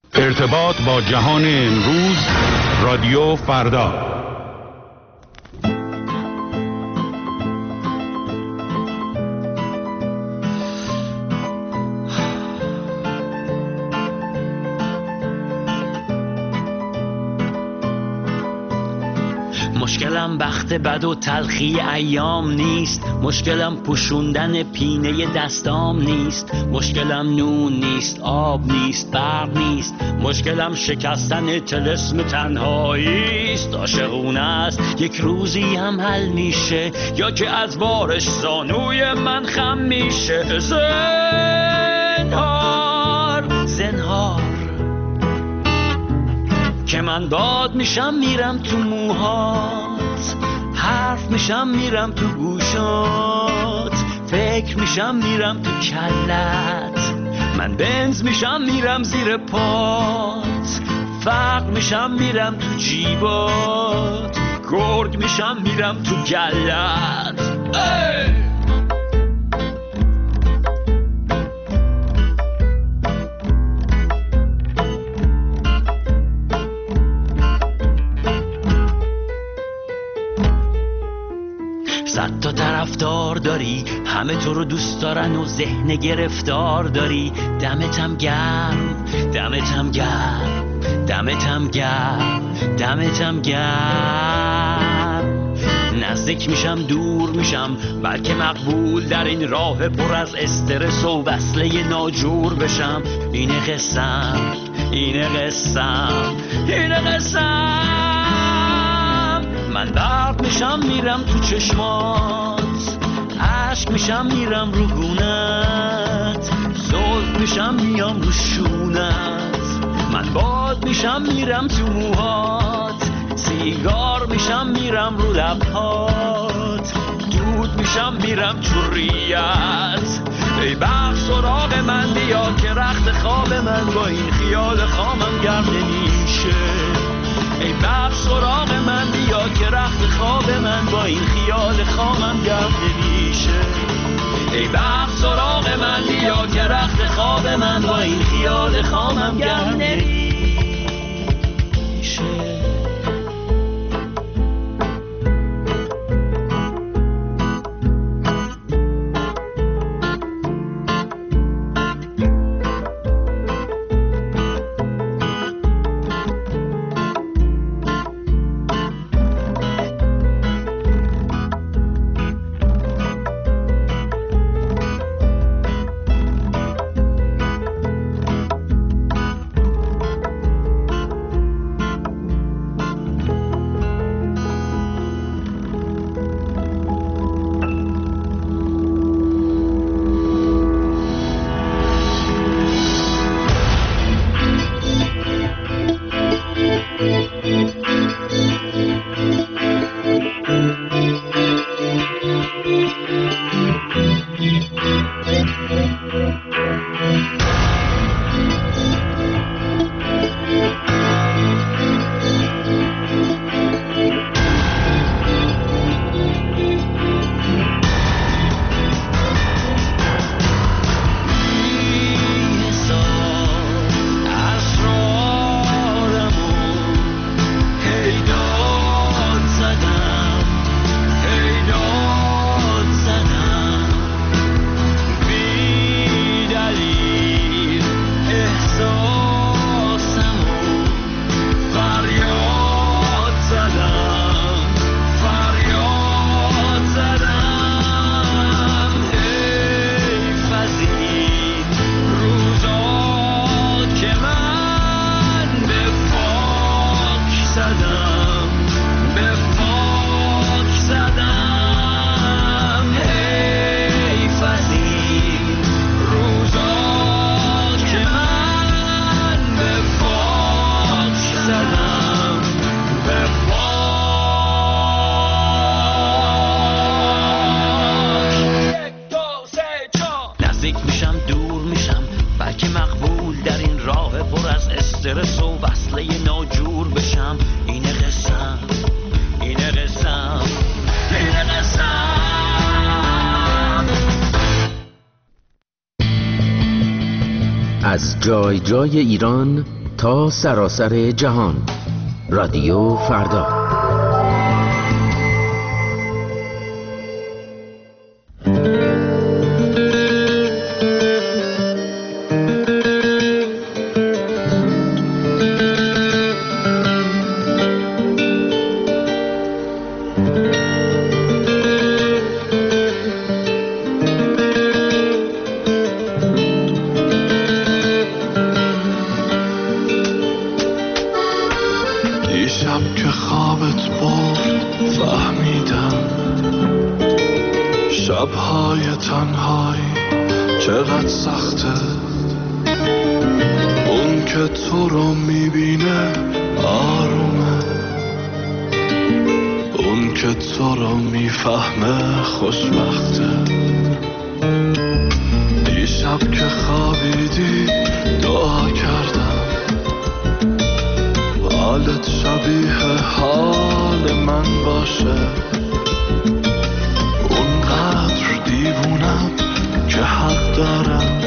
ارتباط با جهان امروز، رادیو فردا. مشکلم بخت بد و تلخی ایام نیست، مشکلم پوشوندن پینه دستام نیست، مشکلم نون نیست، آب نیست، برق نیست، مشکلم شکستن طلسم تنهاییست. عاشقونه است یک روزی هم حل میشه، یا که از بارش زانوی من خم میشه. زنهار زنهار که من باد میشم میرم تو موهات، حرف میشم میرم تو گوشات، فکر میشم میرم تو کلت، من بنز میشم میرم زیر پات، فقر میشم میرم تو جیبات، گرگ میشم میرم تو گلت. صد تا طرفدار داری، همه تو رو دوست دارن و ذهن گرفتار داری. دمتم گرم، دمتم گرم، دمتم گرم، دمتم گرم. نزدیک میشم دور میشم، بلکه مقبول در این راه پر از استرس و وصله ناجور بشم. اینه قسم، اینه قسم، اینه قسم. من برق میشم میرم تو چشمات، عشق میشم میرم رو گونت، زلف میشم میام رو شونت، من باد میشم میرم تو موهات، سیگار میشم میرم رو لبهات، دود میشم میرم تو ریت. ای بخت سراغ من بیا که رخت خواب من با این خیال خامم گرم نمیشه. ای بخت سراغ من بیا که رخت خواب من با این خیال خامم گرم نمیشه. ای بخت سراغ من بیا که رخت خواب من با این خیال خامم گرم نمیشه. استرس و وصله ناجور بشم. اینه قسم، اینه قسم، اینه قسم. از جای جای ایران تا سراسر جهان. رادیو فردا. شب‌های تنهایی چقدر سخته، اون که تو رو میبینه آرومه، اون که تو رو میفهمه خوشبخته. دیشب که خوابیدی دعا کردم حالت شبیه حال من باشه، دیوونم که حق دارم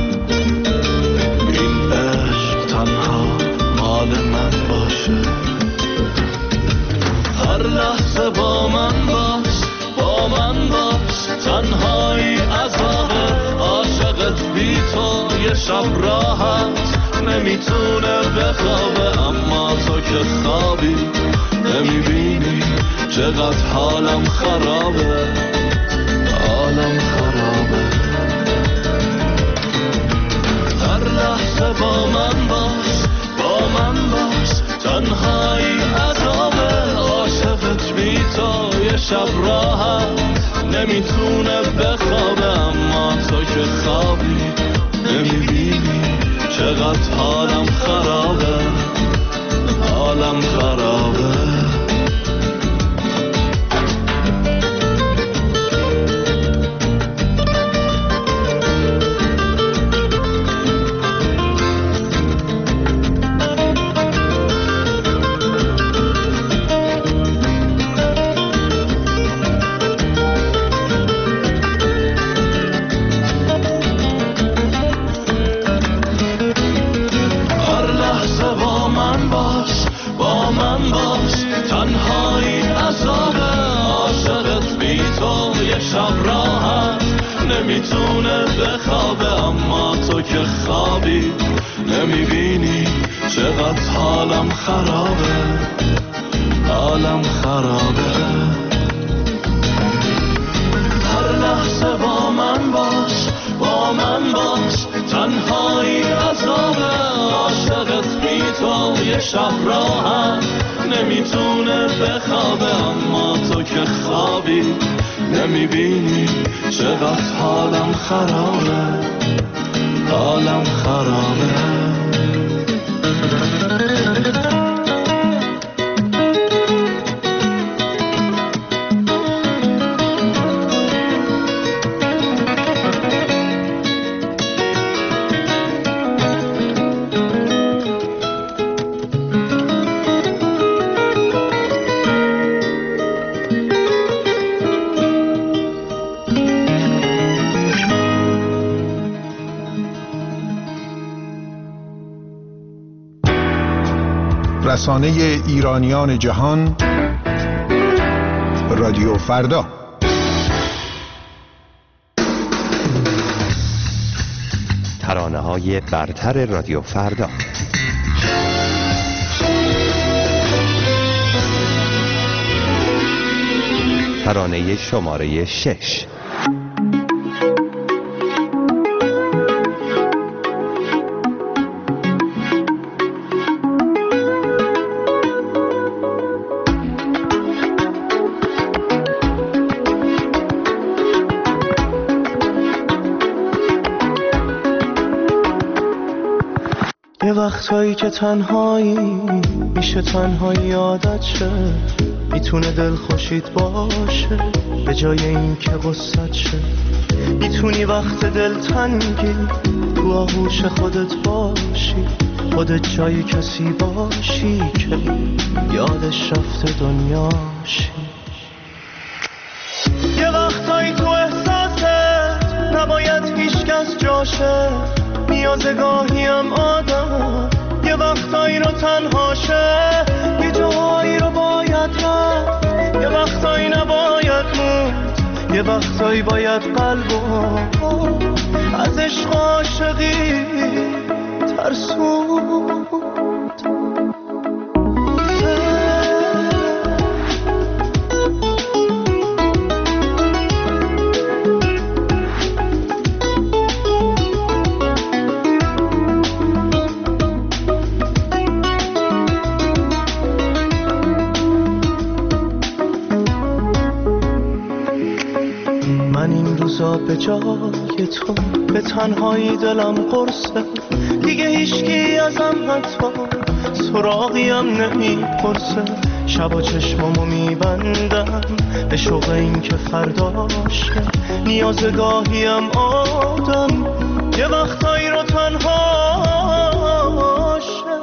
این عشق تنها مال من باشه. هر لحظه با من باش، با من باش، تنهایی عذابه، عاشقت بی تو یه شب راحت نمیتونه بخوابه، اما تو که خوابی نمیبینی چقدر حالم خرابه، حالم خرابه. هر لحظه با من باش، با من باش، تنهایی عذابه، عاشقت بی تو یه شب راحت نمیتونه بخوابه، اما تو که خوابی نمیبینی چقدر حالم خرابه، حالم خرابه. نمیتونه بخوابه، اما تو که خوابی نمیبینی چقدر حالم خرابه، حالم خرابه. هر لحظه با من باش، با من باش، تنهایی عذابه، عاشقت بی تو یه شب راحت نمیتونه بخوابه، اما تو که خوابی نمیبینی چقدر حالم خرابه، حالم خرابه. رسانه ایرانیان جهان، رادیو فردا. ترانه‌های برتر رادیو فردا. ترانه شماره 6. یه وقتایی که تنهایی میشه تنهایی عادت شه، میتونه دل خوشید باشه به جای این که غصت شه، میتونی وقت دل تنگی تو آغوش خودت باشی، خودت جای کسی باشی که یادش رفته دنیاشی. یه وقتایی تو احساست نباید هیچ کس جاشه، نیازگاهی هم آدم، یه وقت وقتایی باید قلبو از عشق عاشقی ترسوند. به جای تو به تنهایی دلم قرصه، دیگه هیچکی ازم حتی سراغیم نمیپرسه. شبا چشمامو میبندم به شوق این که فرداشه، نیازگاهیم آدم یه وقتایی رو تنهاشه.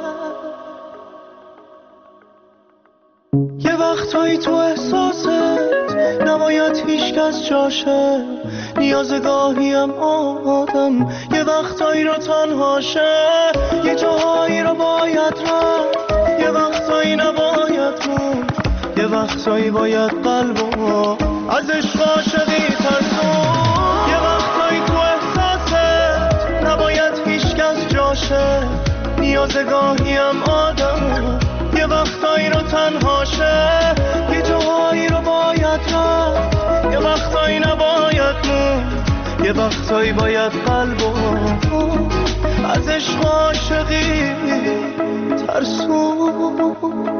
یه وقتایی تو احساست نباید هیچ کس جاشه، نیازگاهیم آدم یه وقتایی رو تنهاشه. یه جاهایی رو باید رفت، یه وقتایی نباید موند، یه وقتایی باید قلبو از عشق عاشقی ترسون. یه وقتایی تو احساست نباید هیچ کس جاشه، نیازگاهیم آدم یه وقتایی رو تنهاشه. یه جاهایی رو باید رفت، یه وقتایی نباید موند، یه وقتایی باید قلبو از عشق عاشقی ترسوند.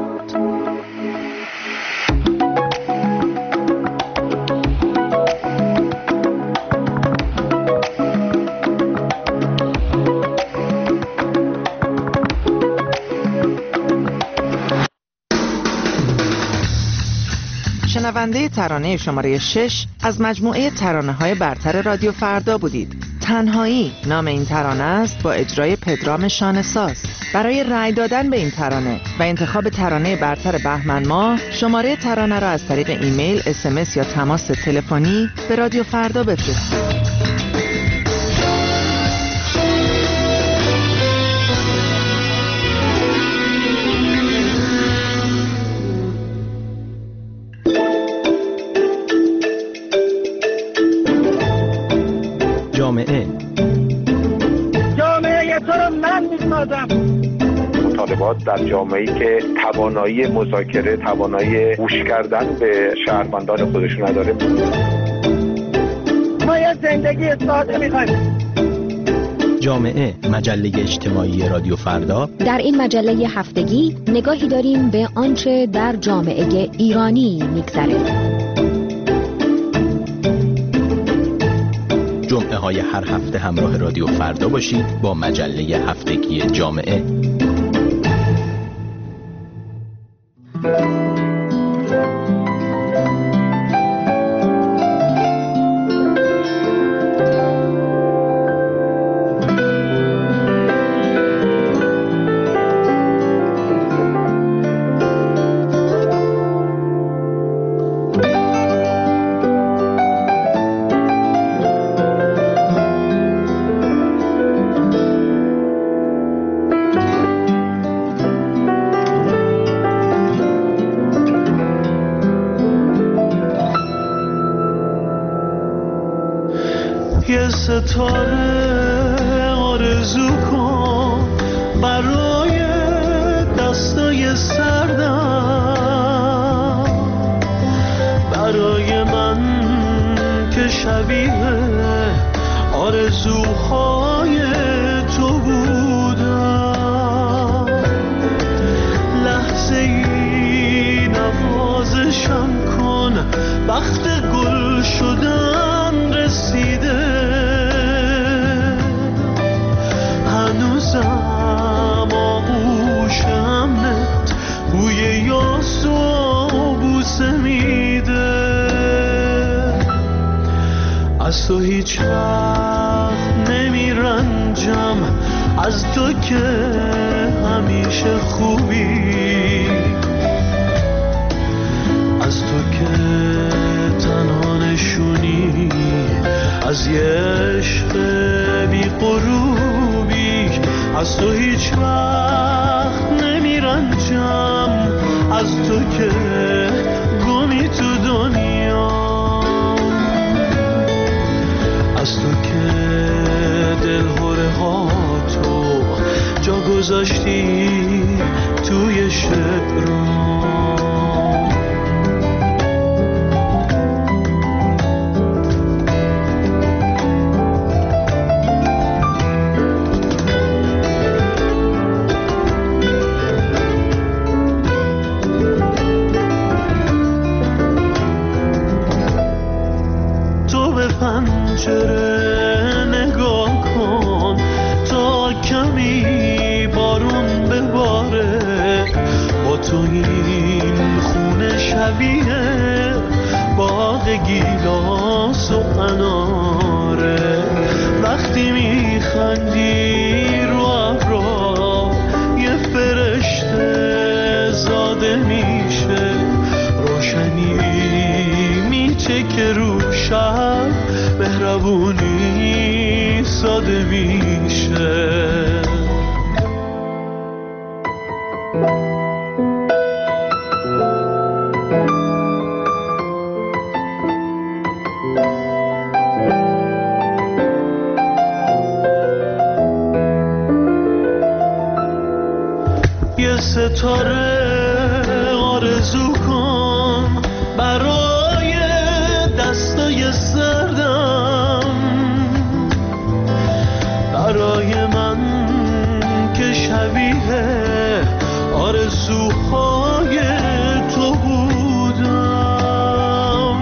شنونده ترانه شماره 6 از مجموعه ترانه‌های برتر رادیو فردا بودید. تنهایی نام این ترانه است با اجرای پدرام شانه‌ساز. برای رأی دادن به این ترانه و انتخاب ترانه برتر بهمن ماه، شماره ترانه را از طریق ایمیل، SMS یا تماس تلفنی به رادیو فردا بفرستید. جامعه تو رو من میسازم. مطالبات در جامعه‌ای که توانایی مذاکره، توانایی گوش کردن به شهروندان خودشون نداره. ما یه زندگی ساده میخوایم. جامعه، مجله اجتماعی رادیو فردا. در این مجله هفتگی نگاهی داریم به آنچه در جامعه ایرانی میگذره. جمعه های هر هفته همراه رادیو فردا باشید با مجله هفتگی جامعه. ستاره آرزو کن برای دستای سردم، برای من که شبیه آرزوهای تو بودم. لحظه ای نوازشم کن، وقت گل شدن رسیده. هنوزم آغوشمت بوی یاس و بوسه میده. از تو هیچ وقت نمیرنجم، از تو که همیشه خوبی، از تو که تنها نشونی از یه عشق بی غروبی. از تو هیچ وقت نمیرنجم، از تو که گمی تو دنیا. از تو که دلهره ها تو جا گذاشتی توی شعرام. پنجره نگاه کن تا کمی بارون بباره، با تو این خونه شبیه باغ گیلاس و اناره. وقتی میخندی رو ابرا یه فرشته زاده میشه، روشنی میچکه رو شب، مهربونی ساده میشه. یه ستاره آرزو کن برای دستای سردم، برای من که شبیه آرزوهای تو بودم.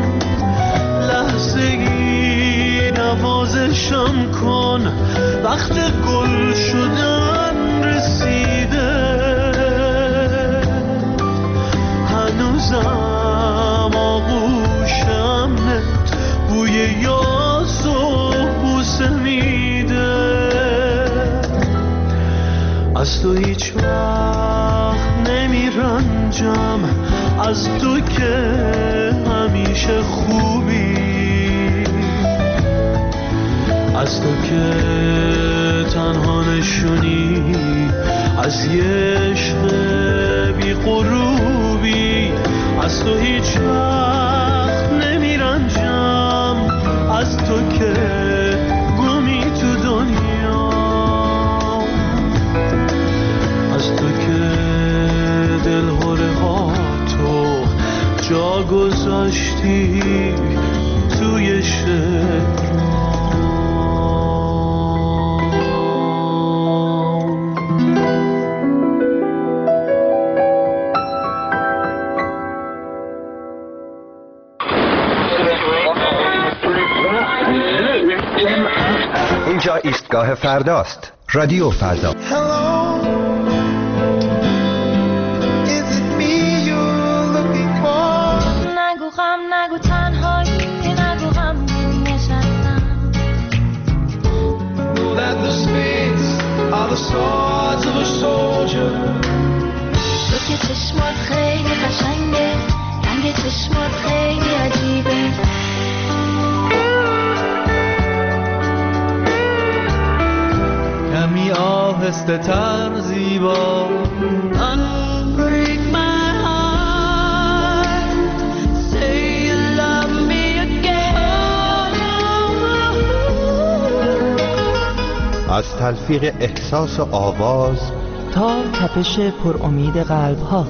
لحظه ای نوازشم کن، وقت گل شدن رسیده، هنوزم آغوشم نت بوی یاس و بوسه میده. از تو هیچ وقت نمیرنجم، از تو که همیشه خوبی، از تو که تنها نشونی از یه عشق بی غروبی. از تو هیچ وقت نمیرنجم، از تو که گمی تو دنیا، از تو که دلهره ها تو جا گذاشتی توی شعر. اینجا ایستگاه فرداست. رادیو فردا. نگو غم، نگو تنهایی، نگو غم نشستم. تو که چشمات خیلی قشنگه، رنگ چشمات خیلی عجیبه. کمی آهسته تر زیبا. Unbreak my heart, say you love me again. از تلفیق احساس و آواز تا تپش پر امید قلب ها،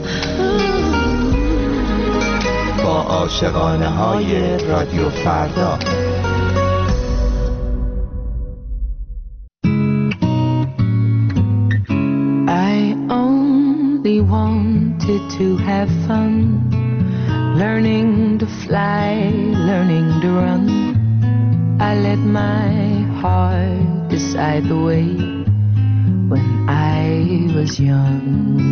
با عاشقانه های رادیو فردا. Wanted to have fun, learning to fly, learning to run. I let my heart decide the way when I was young.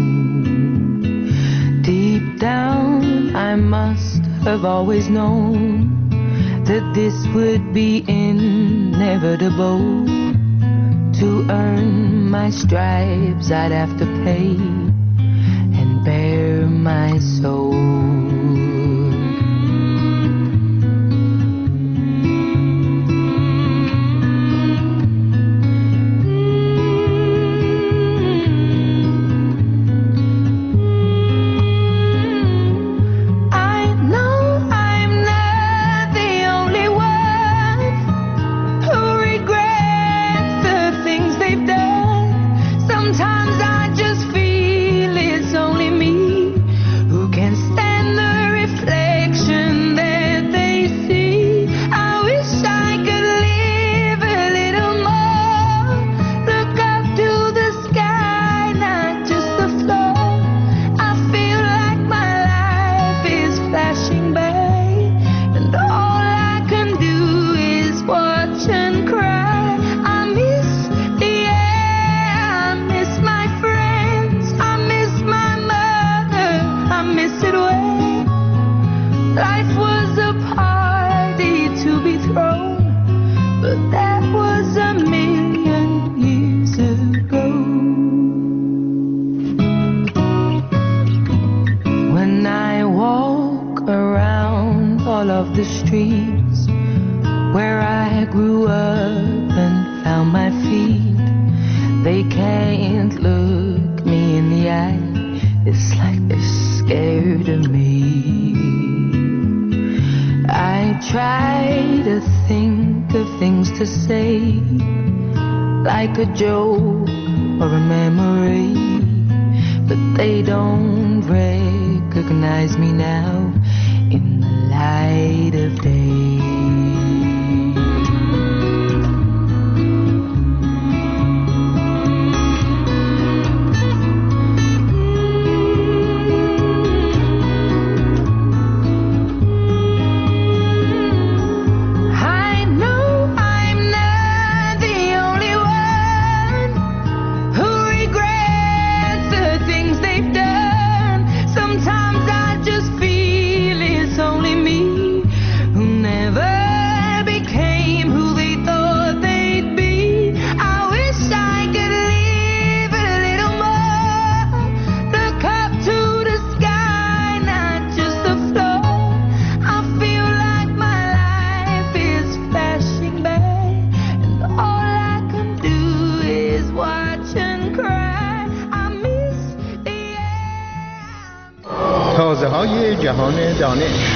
Deep down I must have always known that this would be inevitable. To earn my stripes I'd have to pay bare my soul. I know I'm not the only one the streets where I grew up and found my feet. They can't look me in the eye. It's like they're scared of me. I try to think of things to say, like a joke or a memory, but they don't recognize me now in the light of day. تازه‌های جهان دانش.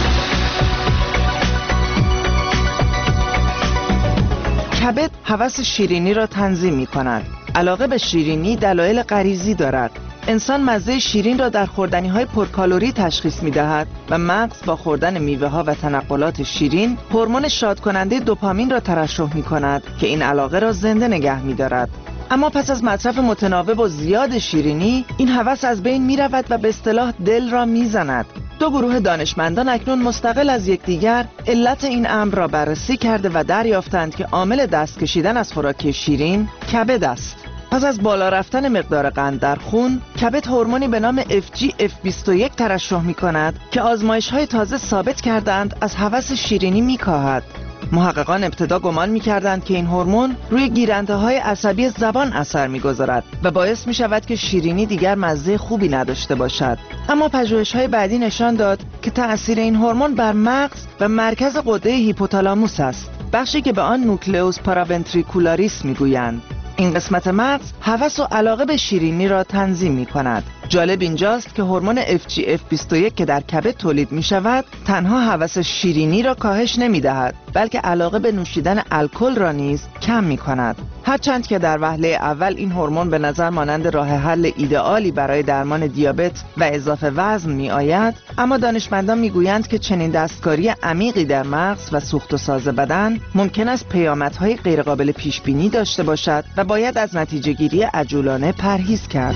کبد هوس شیرینی را تنظیم می کند. علاقه به شیرینی دلایل غریزی دارد. انسان مزه شیرین را در خوردنی‌های پرکالری تشخیص می‌دهد و مغز با خوردن میوه‌ها و تنقلات شیرین هورمون شادکننده دوپامین را ترشح می‌کند که این علاقه را زنده نگه می‌دارد. اما پس از مصرف متناوب و زیاد شیرینی این هوس از بین می‌رود و به اصطلاح دل را می‌زند. دو گروه دانشمندان اکنون مستقل از یکدیگر علت این امر را بررسی کرده و دریافتند که عامل دست کشیدن از خوراک شیرین کبد است. پس از بالا رفتن مقدار قند در خون، کبد هورمونی به نام FGF21 ترشح می‌کند که آزمایش‌های تازه ثابت کردند از هوس شیرینی می‌کاهد. محققان ابتدا گمان می‌کردند که این هورمون روی گیرنده‌های عصبی زبان اثر می‌گذارد و باعث می‌شود که شیرینی دیگر مزه خوبی نداشته باشد. اما پژوهش‌های بعدی نشان داد که تأثیر این هورمون بر مغز و مرکز غده هیپوتالاموس است، بخشی که به آن نوکلئوس پاراونتریکولاریس می‌گویند. این قسمت مغز هوس و علاقه به شیرینی را تنظیم می‌کند. جالب اینجاست که هورمون FGF21 که در کبد تولید می‌شود، تنها هوس شیرینی را کاهش نمی‌دهد، بلکه علاقه به نوشیدن الکل را نیز کم می‌کند. هرچند که در وهله اول این هورمون به نظر مانند راه حل ایدئالی برای درمان دیابت و اضافه وزن می‌آید، اما دانشمندان می‌گویند که چنین دستکاری عمیقی در مغز و سوخت و ساز بدن ممکن است پیامدهای غیرقابل پیش‌بینی داشته باشد و باید از نتیجه‌گیری عجولانه پرهیز کرد.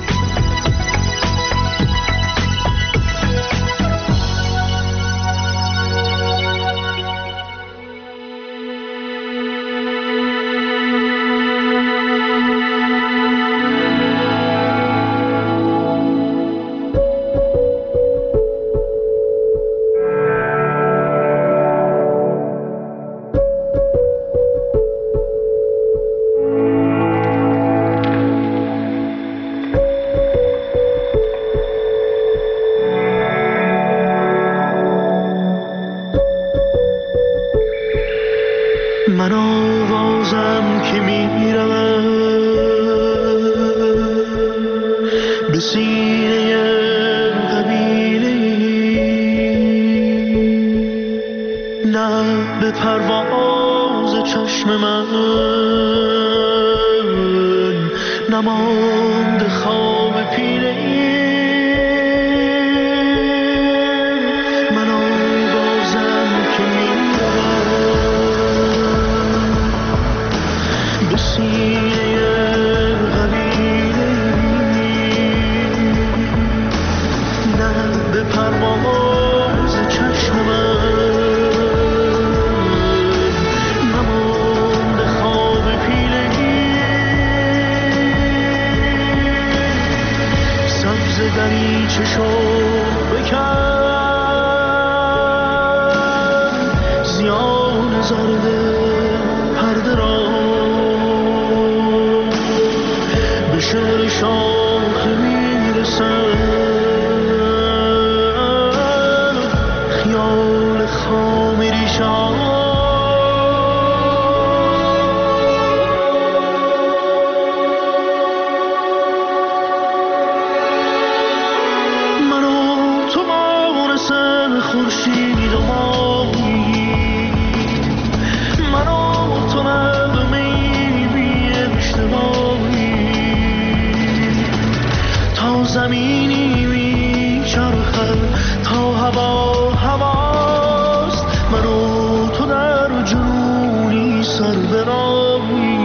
من آوازم که میرم به سینه قبیله، نه به پرواز چشم من نماند خواب پیله. من آوازم که میرم به سینه قبیله، نه به پرواز چشم من نماند خواب پیله. سبز دریچه شو بکن، زیان زرد پرده را به شعر شاخه میرسن. خیال خام زمینی میچرخد تا هوا هواست، من و تو در جنونی سر برایی،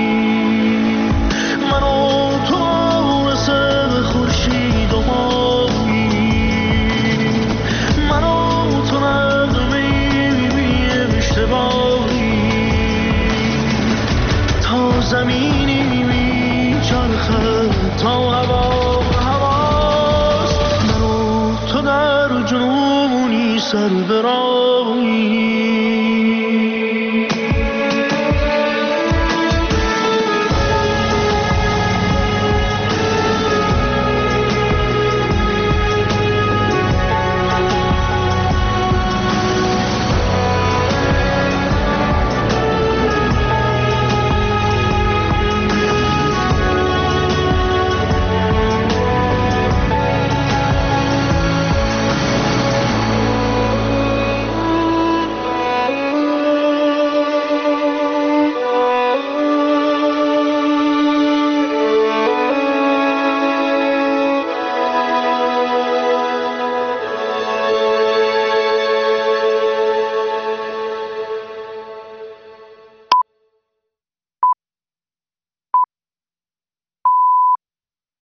من و تو رسد خورشید و مایی، من و تو نغمه‌ای بی اشتباهی، تا زمینی میچرخد تا هوا هواست، من و تو در جنونی سر برایی.